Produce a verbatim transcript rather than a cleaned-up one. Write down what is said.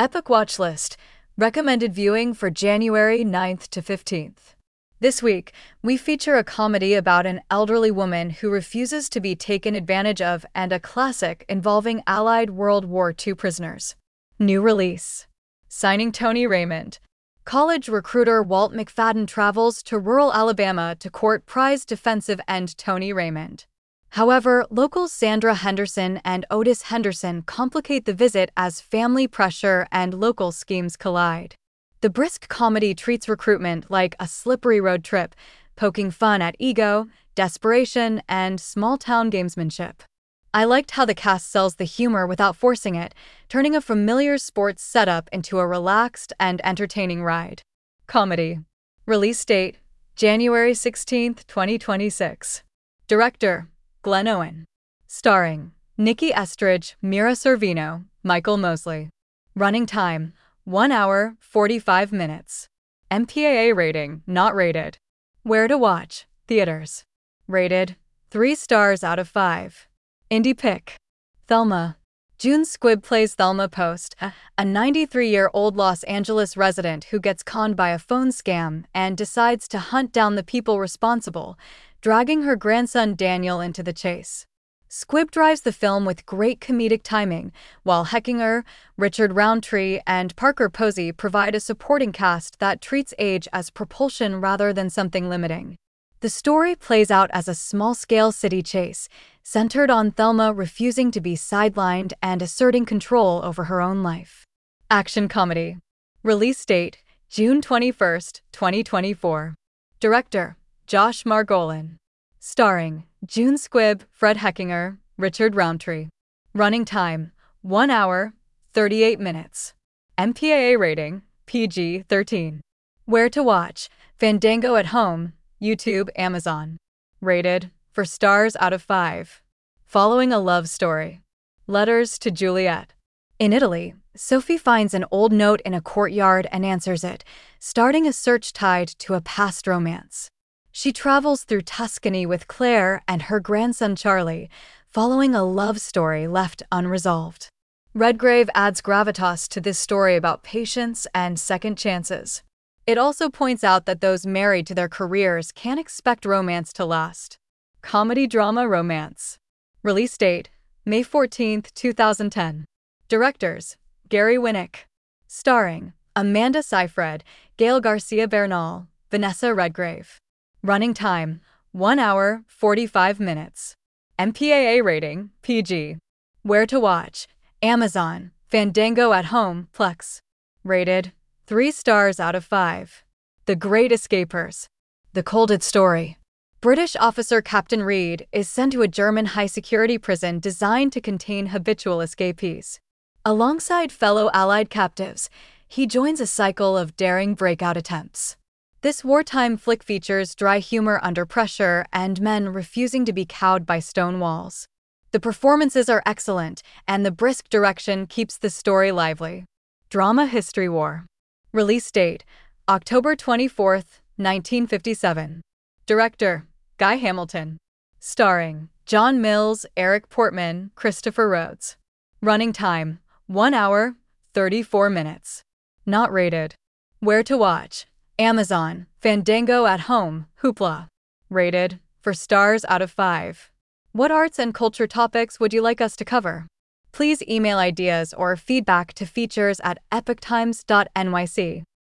Epic Watch List. Recommended viewing for January ninth to fifteenth. This week, we feature a comedy about an elderly woman who refuses to be taken advantage of and a classic involving Allied World War Two prisoners. New release. Signing Tony Raymond. College recruiter Walt McFadden travels to rural Alabama to court prize defensive end Tony Raymond. However, locals Sandra Henderson and Otis Henderson complicate the visit as family pressure and local schemes collide. The brisk comedy treats recruitment like a slippery road trip, poking fun at ego, desperation, and small-town gamesmanship. I liked how the cast sells the humor without forcing it, turning a familiar sports setup into a relaxed and entertaining ride. Comedy. Release date: January sixteenth, twenty twenty-six. Director: Glenn Owen. Starring Nikki Estridge, Mira Sorvino, Michael Mosley. Running time: one hour, forty-five minutes. M P A A rating: not rated. Where to watch: theaters. Rated: three stars out of five. Indie pick: Thelma. June Squibb plays Thelma Post, a ninety-three-year-old Los Angeles resident who gets conned by a phone scam and decides to hunt down the people responsible, dragging her grandson Daniel into the chase. Squibb drives the film with great comedic timing, while Heckinger, Richard Roundtree, and Parker Posey provide a supporting cast that treats age as propulsion rather than something limiting. The story plays out as a small-scale city chase, centered on Thelma refusing to be sidelined and asserting control over her own life. Action comedy. Release date: June twenty-first, twenty twenty-four. Director: Josh Margolin. Starring June Squibb, Fred Heckinger, Richard Roundtree. Running time: one hour, thirty-eight minutes. M P A A rating: P G thirteen. Where to watch: Fandango at home, YouTube, Amazon. Rated: four stars out of five. Following a love story. Letters to Juliet. In Italy, Sophie finds an old note in a courtyard and answers it, starting a search tied to a past romance. She travels through Tuscany with Claire and her grandson Charlie, following a love story left unresolved. Redgrave adds gravitas to this story about patience and second chances. It also points out that those married to their careers can't expect romance to last. Comedy drama romance. Release date: May fourteenth, two thousand ten. Directors: Gary Winnick. Starring Amanda Seyfried, Gail Garcia Bernal, Vanessa Redgrave. Running time: one hour, forty-five minutes. M P A A rating: P G. Where to watch: Amazon, Fandango at home, Plex. Rated: three stars out of five. The Great Escapers. The Colded Story. British officer Captain Reed is sent to a German high-security prison designed to contain habitual escapees. Alongside fellow Allied captives, he joins a cycle of daring breakout attempts. This wartime flick features dry humor under pressure and men refusing to be cowed by stone walls. The performances are excellent, and the brisk direction keeps the story lively. Drama History War. Release date: October twenty-fourth, nineteen fifty-seven. Director: Guy Hamilton. Starring John Mills, Eric Portman, Christopher Rhodes. Running time: one hour, thirty-four minutes. Not rated. Where to watch: Amazon, Fandango at home, Hoopla. Rated: four stars out of five. What arts and culture topics would you like us to cover? Please email ideas or feedback to features at epoch times dot N Y C.